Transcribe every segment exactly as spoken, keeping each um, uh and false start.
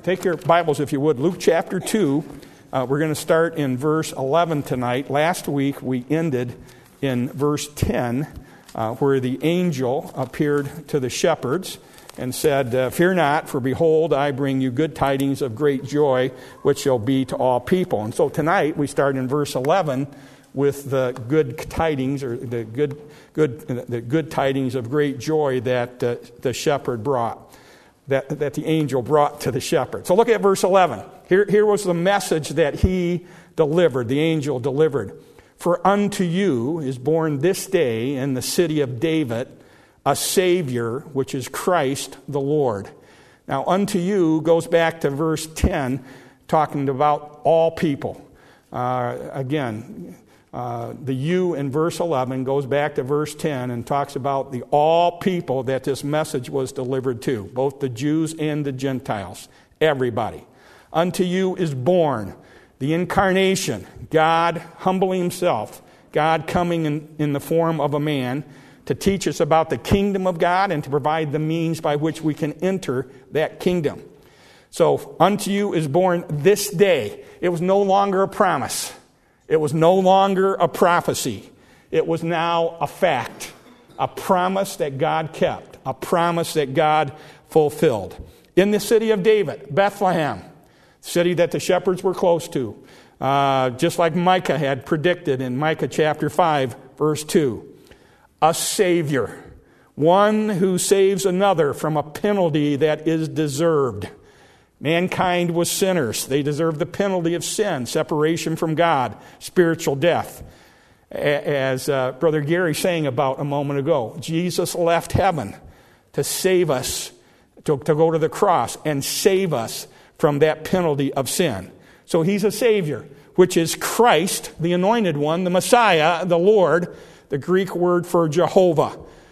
take your Bibles, if you would. Luke chapter two. Uh, we're going to start in verse eleven tonight. Last week we ended in verse ten, uh, where the angel appeared to the shepherds and said, uh, "Fear not, for behold, I bring you good tidings of great joy, which shall be to all people." And so tonight we start in verse eleven with the good tidings, or the good, good, the good tidings of great joy that uh, the shepherd brought. That, that the angel brought to the shepherd. So look at verse eleven. Here, here was the message that he delivered, the angel delivered. "For unto you is born this day in the city of David a Savior, which is Christ the Lord." Now, unto you goes back to verse ten, talking about all people. Uh, again, Uh, the you in verse eleven goes back to verse ten and talks about the all people that this message was delivered to, both the Jews and the Gentiles, everybody. Unto you is born the incarnation, God humbling himself, God coming in, in the form of a man to teach us about the kingdom of God and to provide the means by which we can enter that kingdom. So, unto you is born this day. It was no longer a promise. It was no longer a prophecy. It was now a fact, a promise that God kept, a promise that God fulfilled. In the city of David, Bethlehem, city that the shepherds were close to, uh, just like Micah had predicted in Micah chapter five, verse two. A Savior, one who saves another from a penalty that is deserved. Mankind was sinners. They deserved the penalty of sin, separation from God, spiritual death. As uh, Brother Gary sang about a moment ago, Jesus left heaven to save us, to, to go to the cross and save us from that penalty of sin. So he's a Savior, which is Christ, the anointed one, the Messiah, the Lord, the Greek word for Jehovah.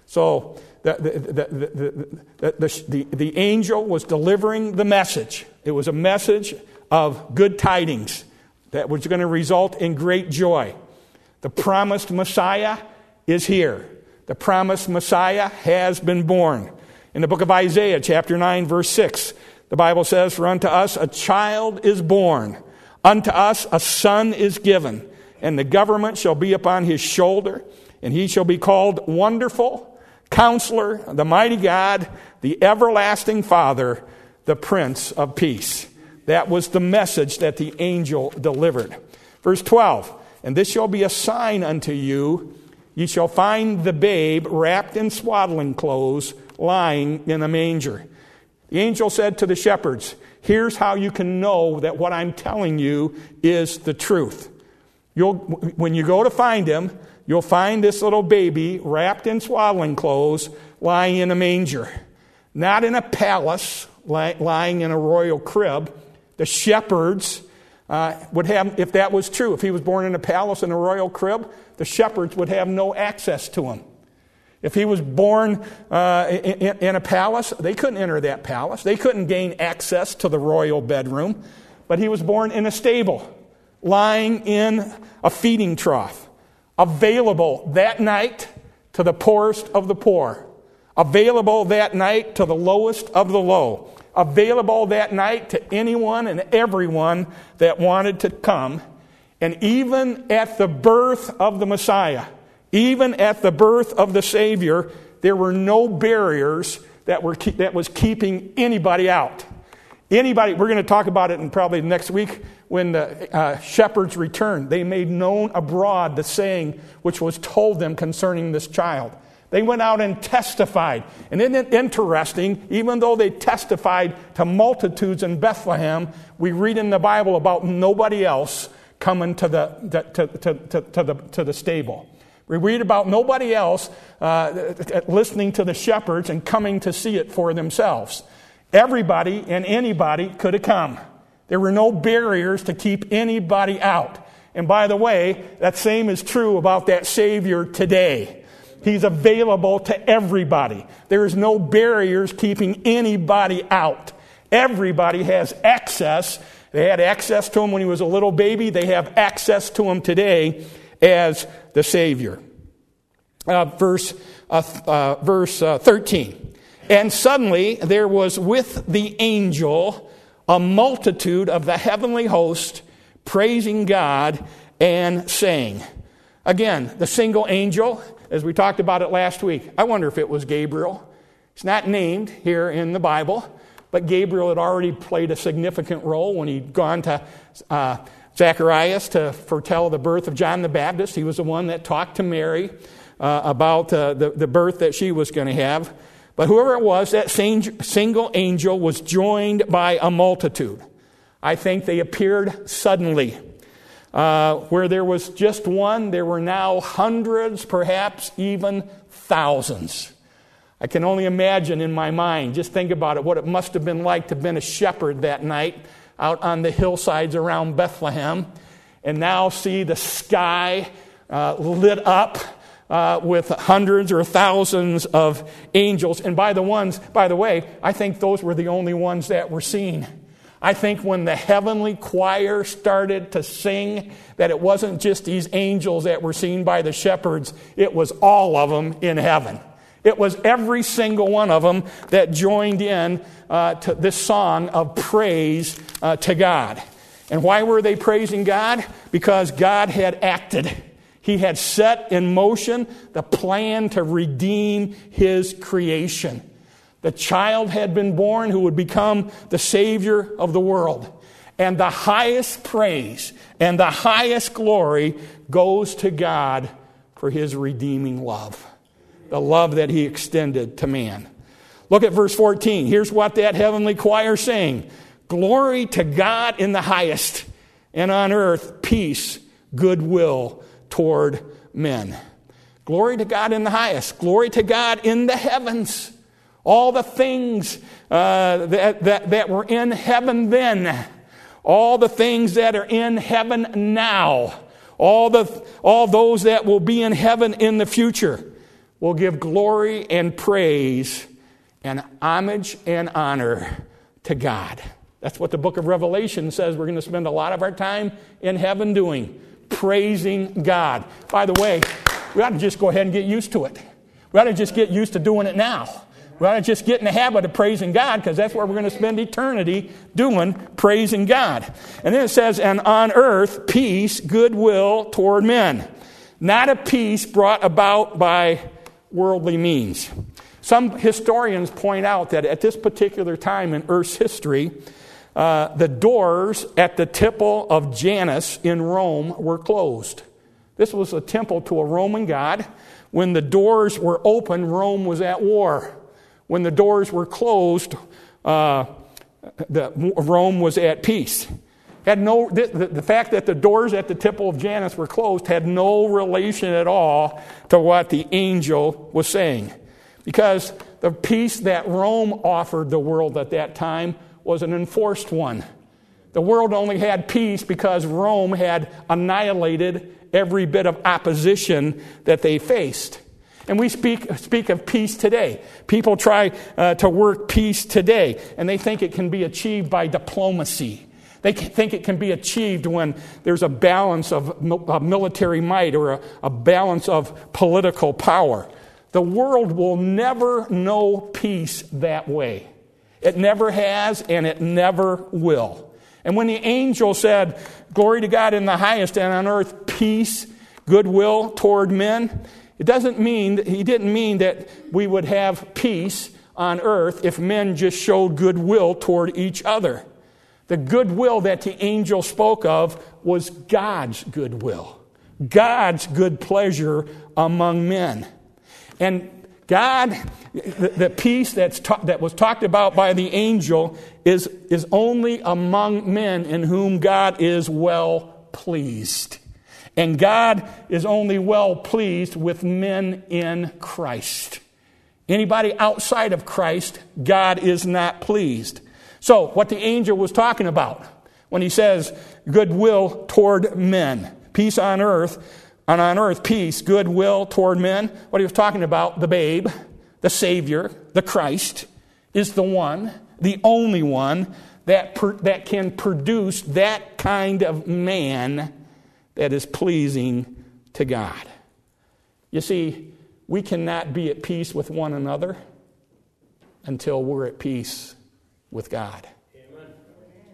So The, the, the, the, the, the, the angel was delivering the message. It was a message of good tidings that was going to result in great joy. The promised Messiah is here. The promised Messiah has been born. In the book of Isaiah, chapter nine, verse six, the Bible says, "For unto us a child is born, unto us a son is given, and the government shall be upon his shoulder, and he shall be called Wonderful, Counselor, the Mighty God, the Everlasting Father, the Prince of Peace." That was the message that the angel delivered. Verse twelve, "And this shall be a sign unto you. Ye shall find the babe wrapped in swaddling clothes, lying in a manger." The angel said to the shepherds, here's how you can know that what I'm telling you is the truth. You'll, when you go to find him, you'll find this little baby wrapped in swaddling clothes lying in a manger. Not in a palace, lying in a royal crib. The shepherds uh, would have, if that was true, if he was born in a palace in a royal crib, the shepherds would have no access to him. If he was born uh, in, in a palace, they couldn't enter that palace. They couldn't gain access to the royal bedroom. But he was born in a stable, lying in a feeding trough. Available that night to the poorest of the poor. Available that night to the lowest of the low. Available that night to anyone and everyone that wanted to come. And even at the birth of the Messiah, even at the birth of the Savior, there were no barriers that were that was keeping anybody out. Anybody, we're going to talk about it in probably next week when the uh, shepherds returned. They made known abroad the saying which was told them concerning this child. They went out and testified. And isn't it interesting, even though they testified to multitudes in Bethlehem, we read in the Bible about nobody else coming to the, to, to, to, to the, to the stable. We read about nobody else uh, listening to the shepherds and coming to see it for themselves. Everybody and anybody could have come. There were no barriers to keep anybody out. And by the way, that same is true about that Savior today. He's available to everybody. There is no barriers keeping anybody out. Everybody has access. They had access to him when he was a little baby. They have access to him today as the Savior. Uh, verse uh, uh, verse uh, thirteen. "And suddenly there was with the angel a multitude of the heavenly host praising God and saying. Again, the single angel, as we talked about it last week. I wonder if it was Gabriel. It's not named here in the Bible, but Gabriel had already played a significant role when he'd gone to uh, Zacharias to foretell the birth of John the Baptist. He was the one that talked to Mary uh, about uh, the, the birth that she was going to have. But whoever it was, that same single angel was joined by a multitude. I think they appeared suddenly. Uh, where there was just one, there were now hundreds, perhaps even thousands. I can only imagine in my mind, just think about it, what it must have been like to have been a shepherd that night out on the hillsides around Bethlehem, and now see the sky uh, lit up uh, with hundreds or thousands of angels. And by the ones, by the way, I think those were the only ones that were seen. I think when the heavenly choir started to sing, that it wasn't just these angels that were seen by the shepherds, it was all of them in heaven. It was every single one of them that joined in uh, to this song of praise uh, to God. And why were they praising God? Because God had acted. He had set in motion the plan to redeem His creation. The child had been born who would become the Savior of the world. And the highest praise and the highest glory goes to God for His redeeming love. The love that He extended to man. Look at verse fourteen. Here's what that heavenly choir sang. Glory to God in the highest, and on earth peace, goodwill toward men. Glory to God in the highest. Glory to God in the heavens. All the things uh, that, that, that were in heaven then. All the things that are in heaven now. All, the, all those that will be in heaven in the future will give glory and praise and homage and honor to God. That's what the book of Revelation says we're going to spend a lot of our time in heaven doing. Praising God. By the way, we ought to just go ahead and get used to it. We ought to just get used to doing it now. We ought to just get in the habit of praising God, because that's where we're going to spend eternity doing, praising God. And then it says, and on earth, peace, goodwill toward men. Not a peace brought about by worldly means. Some historians point out that at this particular time in Earth's history, uh, the doors at the Temple of Janus in Rome were closed. This was a temple to a Roman god. When the doors were open, Rome was at war. When the doors were closed, uh, the, Rome was at peace. Had no the, the fact that the doors at the Temple of Janus were closed had no relation at all to what the angel was saying, because the peace that Rome offered the world at that time was an enforced one. The world only had peace because Rome had annihilated every bit of opposition that they faced. And we speak speak of peace today. People try uh, to work peace today, and they think it can be achieved by diplomacy. They think it can be achieved when there's a balance of military might or a, a balance of political power. The world will never know peace that way. It never has, and it never will. And when the angel said, glory to God in the highest, and on earth peace, goodwill toward men, it doesn't mean, he didn't mean that we would have peace on earth if men just showed goodwill toward each other. The goodwill that the angel spoke of was God's goodwill, God's good pleasure among men. And God, the, the peace that's ta- that was talked about by the angel is, is only among men in whom God is well pleased. And God is only well pleased with men in Christ. Anybody outside of Christ, God is not pleased. So, what the angel was talking about when he says goodwill toward men, peace on earth, and on earth peace, goodwill toward men, what he was talking about, the babe, the Savior, the Christ, is the one, the only one that per, that can produce that kind of man that is pleasing to God. You see, we cannot be at peace with one another until we're at peace with God. Amen.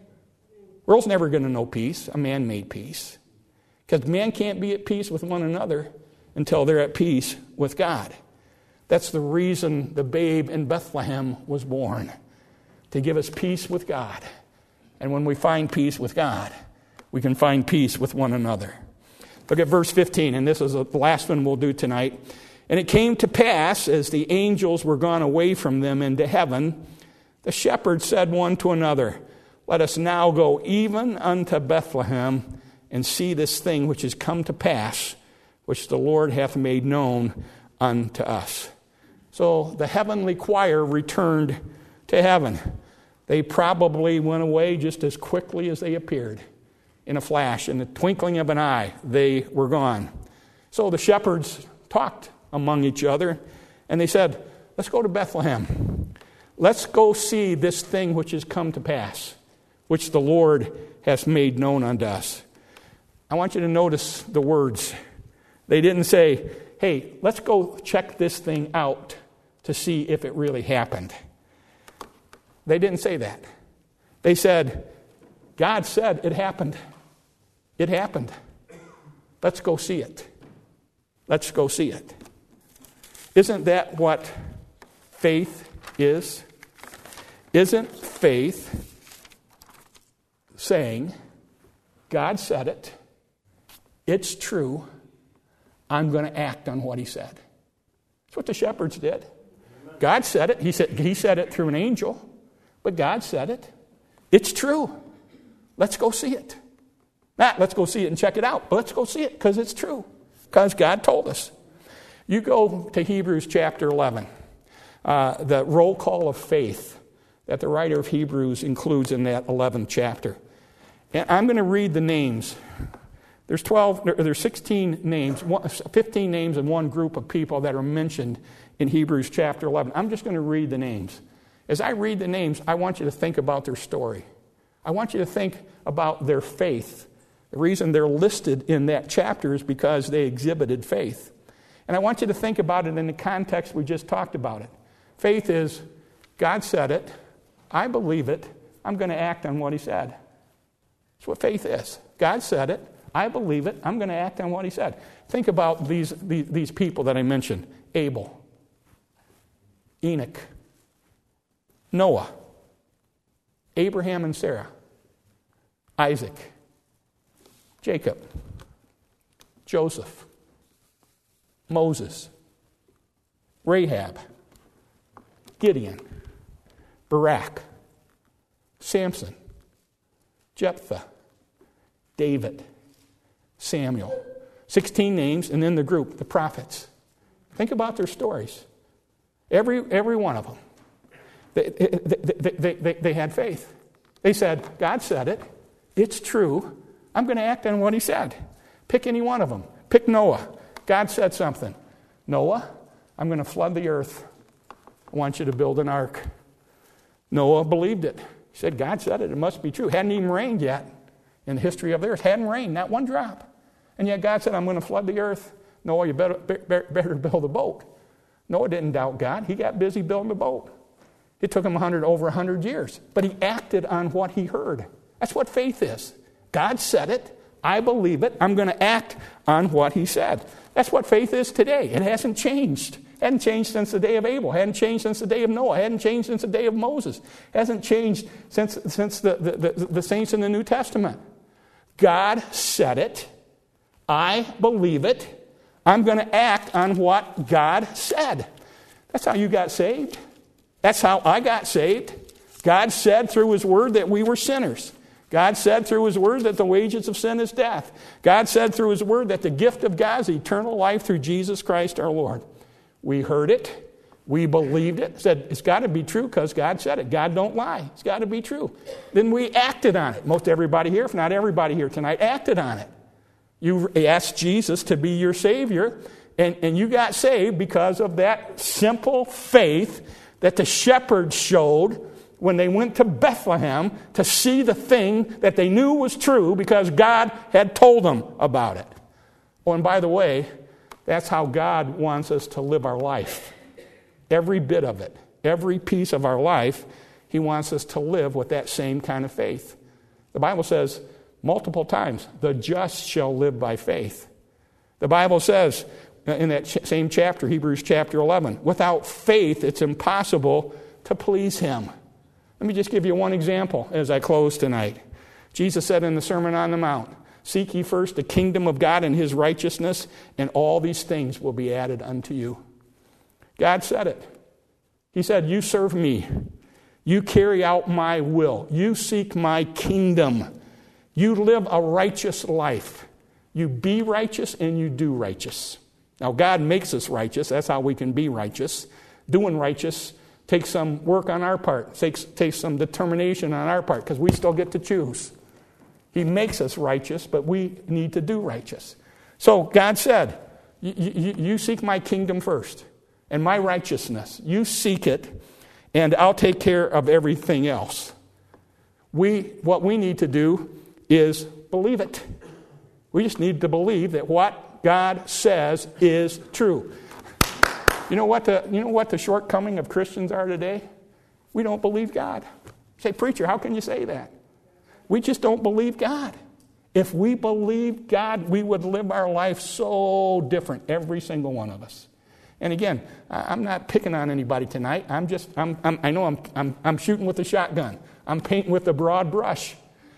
World's never going to know peace, a man-made peace. Because man can't be at peace with one another until they're at peace with God. That's the reason the babe in Bethlehem was born, to give us peace with God. And when we find peace with God, we can find peace with one another. Look at verse fifteen, and this is the last one we'll do tonight. And it came to pass, as the angels were gone away from them into heaven, the shepherds said one to another, Let us now go even unto Bethlehem, and see this thing which is come to pass, which the Lord hath made known unto us. So the heavenly choir returned to heaven. They probably went away just as quickly as they appeared. In a flash, in the twinkling of an eye, they were gone. So the shepherds talked among each other, and they said, Let's go to Bethlehem. Let's go see this thing which has come to pass, which the Lord has made known unto us. I want you to notice the words. They didn't say, Hey, let's go check this thing out to see if it really happened. They didn't say that. They said, God said it happened. It happened. Let's go see it. Let's go see it. Isn't that what faith is? Isn't faith saying, God said it, it's true, I'm going to act on what he said? That's what the shepherds did. God said it. He said, he said it through an angel, but God said it. It's true. Let's go see it. Not let's go see it and check it out, but let's go see it because it's true, because God told us. You go to Hebrews chapter eleven, uh, the roll call of faith that the writer of Hebrews includes in that eleventh chapter. And I'm going to read the names. There's twelve, there's sixteen names, fifteen names in one group of people that are mentioned in Hebrews chapter eleven. I'm just going to read the names. As I read the names, I want you to think about their story. I want you to think about their faith. The reason they're listed in that chapter is because they exhibited faith. And I want you to think about it in the context we just talked about it. Faith is, God said it, I believe it, I'm going to act on what he said. That's what faith is. God said it, I believe it, I'm going to act on what he said. Think about these, these, these people that I mentioned. Abel, Enoch, Noah, Abraham and Sarah, Isaac, Jacob, Joseph, Moses, Rahab, Gideon, Barak, Samson, Jephthah, David, Samuel. Sixteen names, and then the group, the prophets. Think about their stories. Every, every one of them. They, they, they, they, they had faith. They said, God said it. It's true. I'm going to act on what he said. Pick any one of them. Pick Noah. God said something. Noah, I'm going to flood the earth. I want you to build an ark. Noah believed it. He said, God said it. It must be true. It hadn't even rained yet in the history of the earth. It hadn't rained, not one drop. And yet God said, I'm going to flood the earth. Noah, you better, better, better build a boat. Noah didn't doubt God. He got busy building a boat. It took him one hundred, over one hundred years. But he acted on what he heard. That's what faith is. God said it. I believe it. I'm going to act on what he said. That's what faith is today. It hasn't changed. It hadn't changed since the day of Abel. It hadn't changed since the day of Noah. It hadn't changed since the day of Moses. It hasn't changed since, since the, the, the, the saints in the New Testament. God said it. I believe it. I'm going to act on what God said. That's how you got saved. That's how I got saved. God said through his word that we were sinners. God said through his word that the wages of sin is death. God said through his word that the gift of God is eternal life through Jesus Christ our Lord. We heard it. We believed it. Said it's got to be true because God said it. God don't lie. It's got to be true. Then we acted on it. Most everybody here, if not everybody here tonight, acted on it. You asked Jesus to be your Savior, and, and you got saved because of that simple faith that the shepherds showed when they went to Bethlehem to see the thing that they knew was true because God had told them about it. Oh, and by the way, that's how God wants us to live our life. Every bit of it, every piece of our life, he wants us to live with that same kind of faith. The Bible says multiple times, the just shall live by faith. The Bible says in that ch- same chapter, Hebrews chapter eleven, without faith it's impossible to please him. Let me just give you one example as I close tonight. Jesus said in the Sermon on the Mount, seek ye first the kingdom of God and his righteousness, and all these things will be added unto you. God said it. He said, you serve me. You carry out my will. You seek my kingdom. You live a righteous life. You be righteous and you do righteous. Now, God makes us righteous. That's how we can be righteous. Doing righteous takes some work on our part. Takes, takes some determination on our part because we still get to choose. He makes us righteous, but we need to do righteous. So God said, you, you seek my kingdom first and my righteousness. You seek it, and I'll take care of everything else. We, what we need to do is believe it. We just need to believe that what God says is true. You know what the, you know what the shortcoming of Christians are today? We don't believe God. You say, preacher, how can you say that? We just don't believe God. If we believed God, we would live our life so different, every single one of us. And again, I'm not picking on anybody tonight. I'm just, I'm, I'm, I know I'm, I'm, I'm shooting with a shotgun. I'm painting with a broad brush.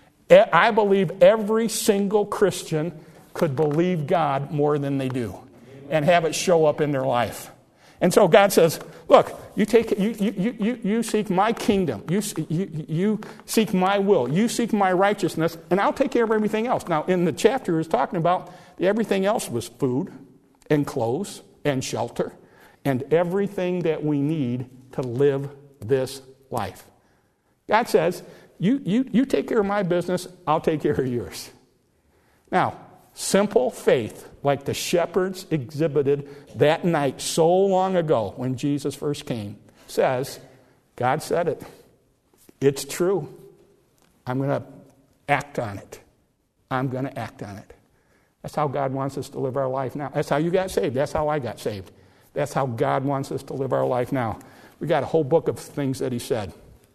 I believe every single Christian could believe God more than they do and have it show up in their life. And so God says, look, you take you you you, you seek my kingdom. You, you, you seek my will. You seek my righteousness, and I'll take care of everything else. Now, in the chapter he was talking about, everything else was food and clothes and shelter and everything that we need to live this life. God says, you, you, you take care of my business, I'll take care of yours. Now, simple faith, like the shepherds exhibited that night so long ago when Jesus first came, says, God said it. It's true. I'm going to act on it. I'm going to act on it. That's how God wants us to live our life now. That's how you got saved. That's how I got saved. That's how God wants us to live our life now. We got a whole book of things that he said.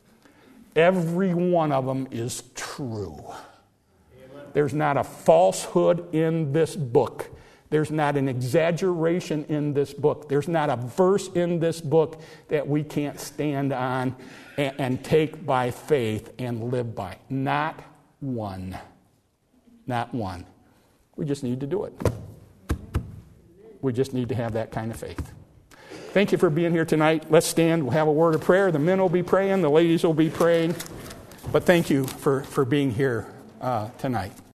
Every one of them is true. There's not a falsehood in this book. There's not an exaggeration in this book. There's not a verse in this book that we can't stand on and, and take by faith and live by. Not one. Not one. We just need to do it. We just need to have that kind of faith. Thank you for being here tonight. Let's stand. We'll have a word of prayer. The men will be praying. The ladies will be praying. But thank you for, for being here uh, tonight.